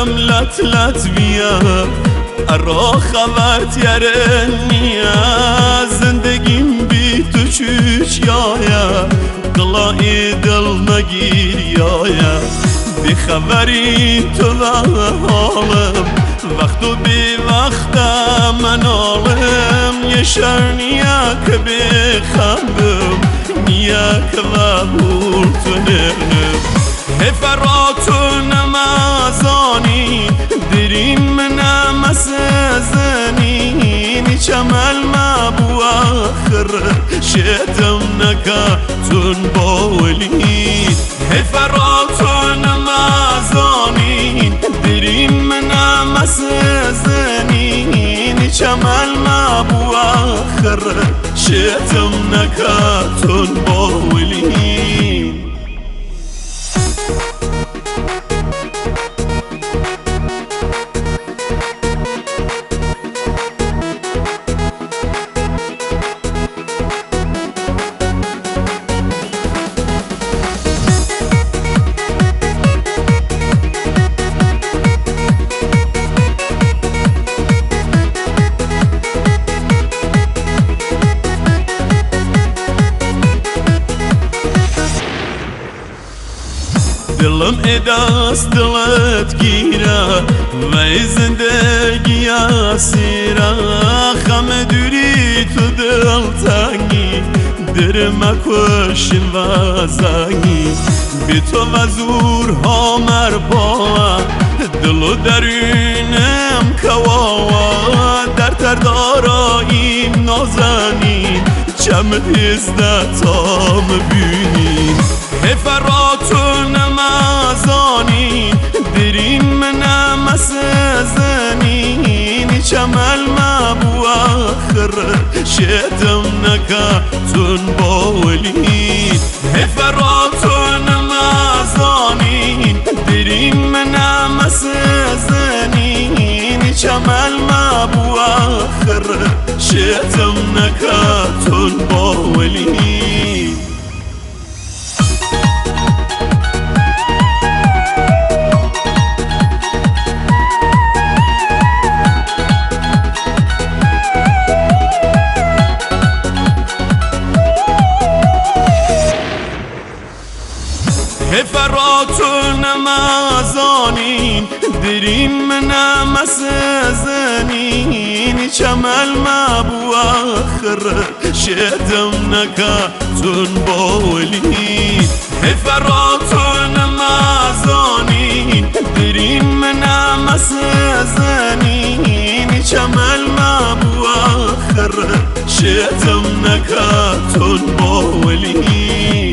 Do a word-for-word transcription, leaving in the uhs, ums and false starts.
دلم لط لط بیا ارا خبرت یرنیا زندگیم بی تو چوش یایا دلای دل نگیر یایا بی خبری تو و حالم وقتو بی وقت من آلم یه شر نیا که بخندم نیا که وحول تو نرنم هفراتو نمازانی درین منم سزنی چمل ما بو آخر شدم نکاتون باولی هفراتو نمازانی درین منم سزنی چمل ما بو آخر شدم نکاتون باولی دلم اداست دلت گیره و زندگی اسیره خم دوری تو دل تنگی درم کشین و زنگی بی تو و زورها مربا دل و درونم کواوا در تر داراییم نازنین چمت ازدتام بینین هفراتو نمازانین درین منم سزنین چمل ما بو آخر شدم نکاتون باولین هفراتو نمازانین درین منم سزنین چمل ما بو آخر شدم نکاتون باولین هفراتو نمازانین درین منم سزنین چمل ما بو آخر شدم نکاتون باولین هفراتو نمازانین درین منم سزنین چمل ما بو آخر شدم نکاتون باولین